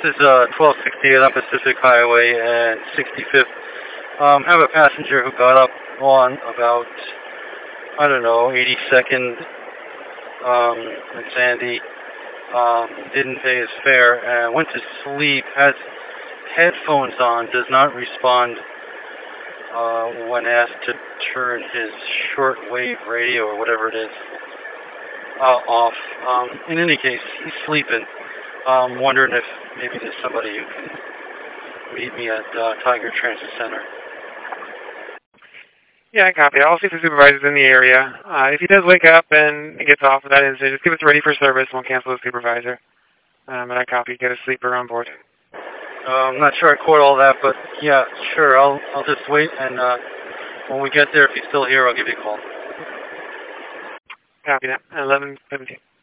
is 1268 on Pacific Highway and 65th. I have a passenger who got up on about, I don't know, 82nd in Sandy, didn't pay his fare, and went to sleep, has headphones on, does not respond when asked to turn his shortwave radio or whatever it is off. In any case, he's sleeping. Wondering if maybe there's somebody who can meet me at Tiger Transit Center. Yeah, I copy. I'll see if the supervisor's in the area. If he does wake up and gets off of that incident, just give us ready for service and we'll cancel the supervisor. And I copy. Get a sleeper on board. I'm not sure I caught all that, but yeah, sure. I'll just wait, and when we get there, if he's still here, I'll give you a call. Copy that. 11:17.